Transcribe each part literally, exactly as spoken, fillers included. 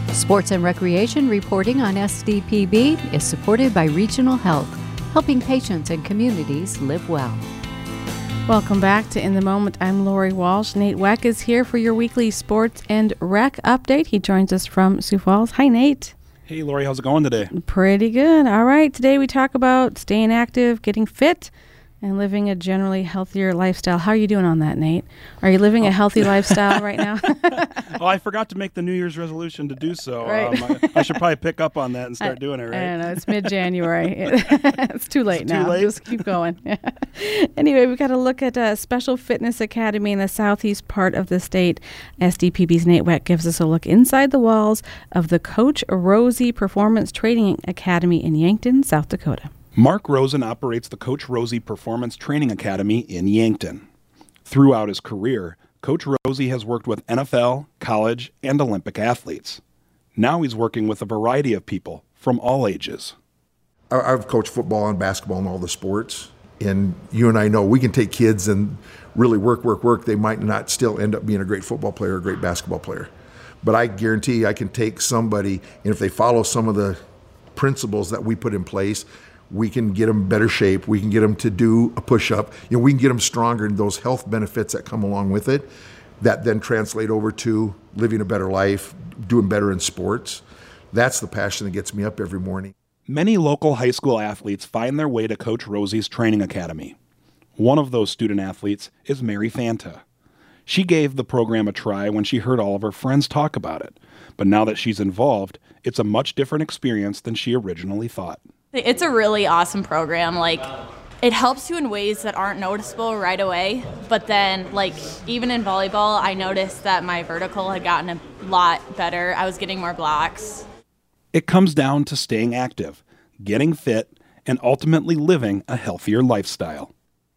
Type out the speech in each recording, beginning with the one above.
Sports and Recreation reporting on S D P B is supported by Regional Health, helping patients and communities live well. Welcome back to In the Moment. I'm Lori Walsh. Nate Weck is here for your weekly sports and rec update. He joins us from Sioux Falls. Hi, Nate. Hey, Lori. How's it going today? Pretty good. All right. Today we talk about staying active, getting fit, and living a generally healthier lifestyle. How are you doing on that, Nate? Are you living a healthy lifestyle right now? Oh, I forgot to make the New Year's resolution to do so. Right. Um, I, I should probably pick up on that and start I, doing it, right? I don't know. It's mid-January. It's too late it's now. Too late? Just keep going. Anyway, we've got to look at a Special Fitness Academy in the southeast part of the state. S D P B's Nate Weck gives us a look inside the walls of the Coach Rosie Performance Training Academy in Yankton, South Dakota. Mark Rosen operates the Coach Rosie Performance Training Academy in Yankton. Throughout his career, Coach Rosie has worked with N F L, college, and Olympic athletes. Now he's working with a variety of people from all ages. I've coached football and basketball and all the sports, and you and I know we can take kids and really work, work, work. They might not still end up being a great football player or a great basketball player. But I guarantee I can take somebody, and if they follow some of the principles that we put in place, we can get them better shape. We can get them to do a push-up. You know, we can get them stronger, and those health benefits that come along with it that then translate over to living a better life, doing better in sports. That's the passion that gets me up every morning. Many local high school athletes find their way to Coach Rosie's Training Academy. One of those student athletes is Mary Fanta. She gave the program a try when she heard all of her friends talk about it. But now that she's involved, it's a much different experience than she originally thought. It's a really awesome program. Like, it helps you in ways that aren't noticeable right away. But then, like, even in volleyball, I noticed that my vertical had gotten a lot better. I was getting more blocks. It comes down to staying active, getting fit, and ultimately living a healthier lifestyle.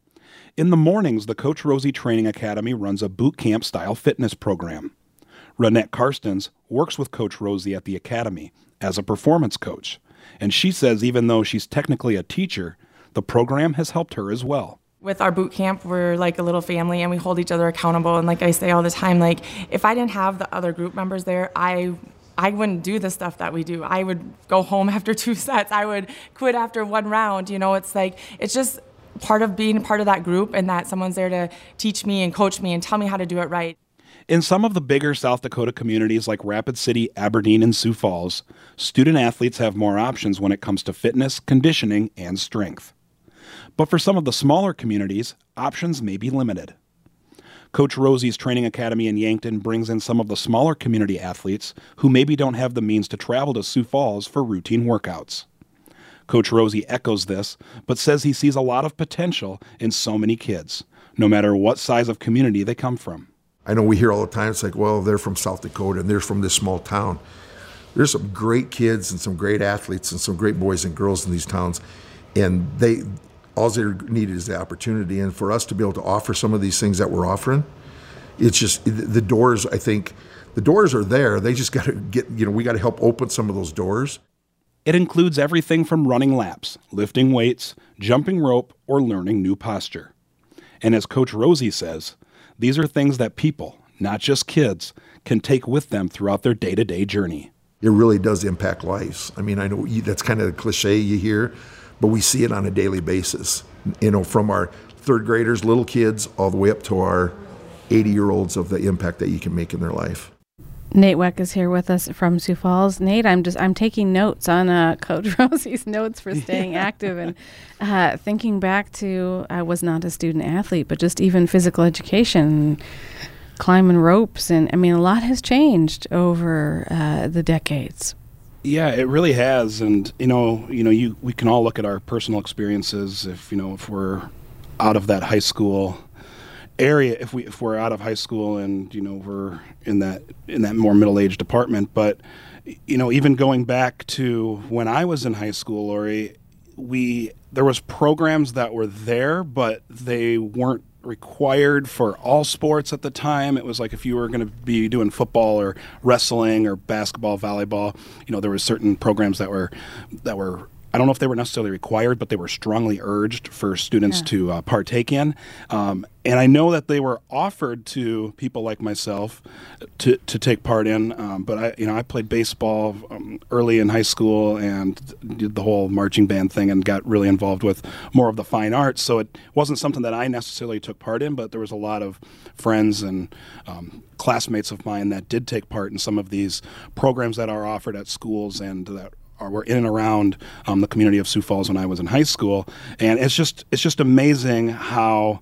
In the mornings, the Coach Rosie Training Academy runs a boot camp style fitness program. Renette Karstens works with Coach Rosie at the academy as a performance coach. And she says even though she's technically a teacher, the program has helped her as well. With our boot camp, we're like a little family and we hold each other accountable. And like I say all the time, like if I didn't have the other group members there, I I wouldn't do the stuff that we do. I would go home after two sets. I would quit after one round. You know, it's like, it's just part of being part of that group and that someone's there to teach me and coach me and tell me how to do it right. In some of the bigger South Dakota communities like Rapid City, Aberdeen, and Sioux Falls, student athletes have more options when it comes to fitness, conditioning, and strength. But for some of the smaller communities, options may be limited. Coach Rosie's Training Academy in Yankton brings in some of the smaller community athletes who maybe don't have the means to travel to Sioux Falls for routine workouts. Coach Rosie echoes this, but says he sees a lot of potential in so many kids, no matter what size of community they come from. I know we hear all the time, it's like, well, they're from South Dakota and they're from this small town. There's some great kids and some great athletes and some great boys and girls in these towns. And they, all they need is the opportunity. And for us to be able to offer some of these things that we're offering, it's just, the doors, I think, the doors are there. They just got to get, you know, we got to help open some of those doors. It includes everything from running laps, lifting weights, jumping rope, or learning new posture. And as Coach Rosie says, these are things that people, not just kids, can take with them throughout their day-to-day journey. It really does impact lives. I mean, I know you, that's kind of the cliche you hear, but we see it on a daily basis. You know, from our third graders, little kids, all the way up to our eighty-year-olds of the impact that you can make in their life. Nate Weck is here with us from Sioux Falls. Nate, I'm just I'm taking notes on uh, Coach Rosie's notes for staying active and uh, thinking back to I was not a student athlete, but just even physical education, climbing ropes, and I mean a lot has changed over uh, the decades. Yeah, it really has, and you know, you know, you we can all look at our personal experiences. If you know, if we're out of that high school area, if we if we're out of high school and you know we're in that in that more middle-aged department, but you know even going back to when I was in high school, Lori, we there was programs that were there, but they weren't required for all sports at the time. It was like if you were going to be doing football or wrestling or basketball, volleyball, you know there were certain programs that were that were I don't know if they were necessarily required, but they were strongly urged for students Yeah. to uh, partake in. Um, and I know that they were offered to people like myself to, to take part in. Um, but I, you know, I played baseball um, early in high school and did the whole marching band thing and got really involved with more of the fine arts. So it wasn't something that I necessarily took part in, but there was a lot of friends and um, classmates of mine that did take part in some of these programs that are offered at schools and that are were in and around um, the community of Sioux Falls when I was in high school. And it's just it's just amazing how,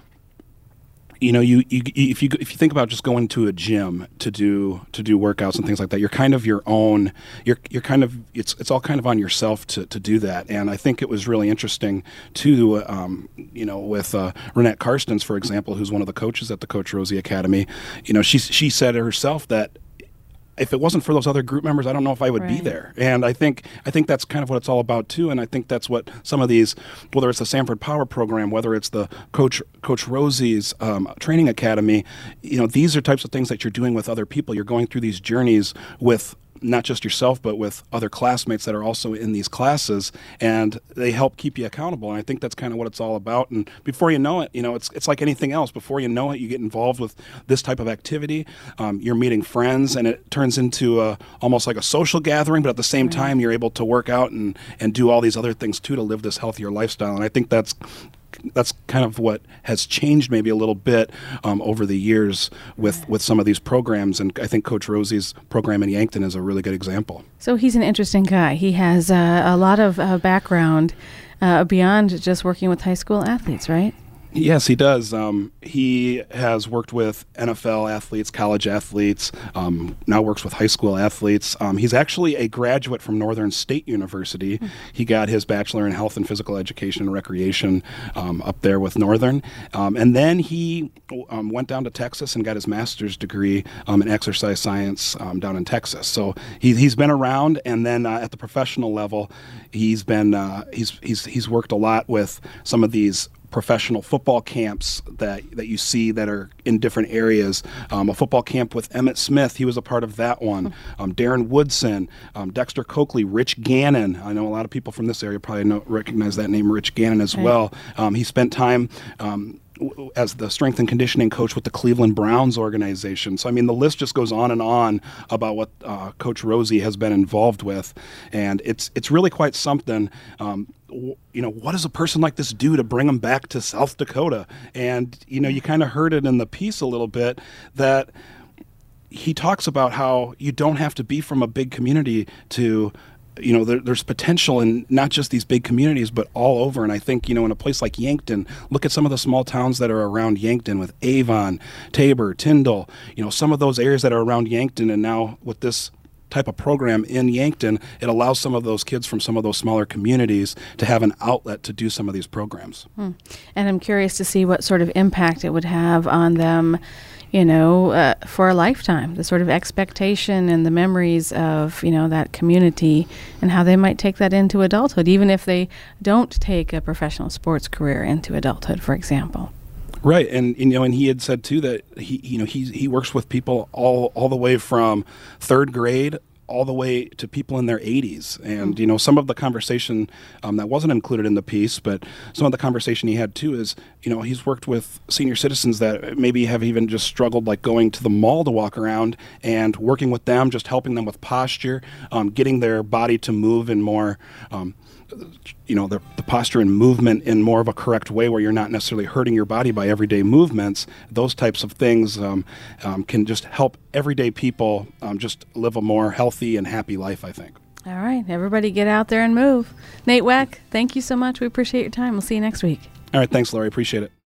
you know, you, you if you if you think about just going to a gym to do to do workouts and things like that, you're kind of your own. You're you're kind of it's it's all kind of on yourself to, to do that. And I think it was really interesting too. Um, you know, with uh, Renette Karstens, for example, who's one of the coaches at the Coach Rosie Academy. You know, she she said herself that if it wasn't for those other group members, I don't know if I would be Right. there. And I think I think that's kind of what it's all about too. And I think that's what some of these, whether it's the Sanford Power Program, whether it's the Coach Coach Rosie's um, Training Academy, you know, these are types of things that you're doing with other people. You're going through these journeys with not just yourself, but with other classmates that are also in these classes, and they help keep you accountable. And I think that's kind of what it's all about. And before you know it, you know, it's it's like anything else. Before you know it, you get involved with this type of activity. Um, you're meeting friends, and it turns into a, almost like a social gathering. But at the same time, you're able to work out and and do all these other things too to live this healthier lifestyle. And I think that's that's kind of what has changed maybe a little bit um, over the years with, with some of these programs. And I think Coach Rosie's program in Yankton is a really good example. So he's an interesting guy. He has uh, a lot of uh, background uh, beyond just working with high school athletes, right? Yes, he does. Um, he has worked with N F L athletes, college athletes, um, now works with high school athletes. Um, he's actually a graduate from Northern State University. Mm. He got his bachelor in health and physical education and recreation um, up there with Northern. Um, and then he um, went down to Texas and got his master's degree um, in exercise science um, down in Texas. So he, he's been around, and then uh, at the professional level, he's been uh, he's he's he's worked a lot with some of these professional football camps that that you see that are in different areas. Um, a football camp with Emmett Smith, he was a part of that one. Um, Darren Woodson, um, Dexter Coakley, Rich Gannon. I know a lot of people from this area probably know, recognize that name, Rich Gannon, as Right. well. Um, he spent time um, w- as the strength and conditioning coach with the Cleveland Browns organization. So, I mean, the list just goes on and on about what uh, Coach Rosie has been involved with. And it's it's really quite something. Um, you know, what does a person like this do to bring them back to South Dakota? And, you know, you kind of heard it in the piece a little bit that he talks about how you don't have to be from a big community to, you know, there, there's potential in not just these big communities, but all over. And I think, you know, in a place like Yankton, look at some of the small towns that are around Yankton with Avon, Tabor, Tyndall, you know, some of those areas that are around Yankton. And now with this type of program in Yankton, it allows some of those kids from some of those smaller communities to have an outlet to do some of these programs. Hmm. And I'm curious to see what sort of impact it would have on them, you know, uh, for a lifetime, the sort of expectation and the memories of, you know, that community and how they might take that into adulthood, even if they don't take a professional sports career into adulthood, for example. Right, and you know, and he had said too that he, you know, he he works with people all all the way from third grade all the way to people in their eighties. And, you know, some of the conversation um, that wasn't included in the piece, but some of the conversation he had too is, you know, he's worked with senior citizens that maybe have even just struggled, like going to the mall to walk around and working with them, just helping them with posture, um, getting their body to move in more, um, you know, the, the posture and movement in more of a correct way where you're not necessarily hurting your body by everyday movements. Those types of things um, um, can just help everyday people um, just live a more healthy and happy life, I think. All right. Everybody get out there and move. Nate Weck, thank you so much. We appreciate your time. We'll see you next week. All right. Thanks, Laurie. Appreciate it.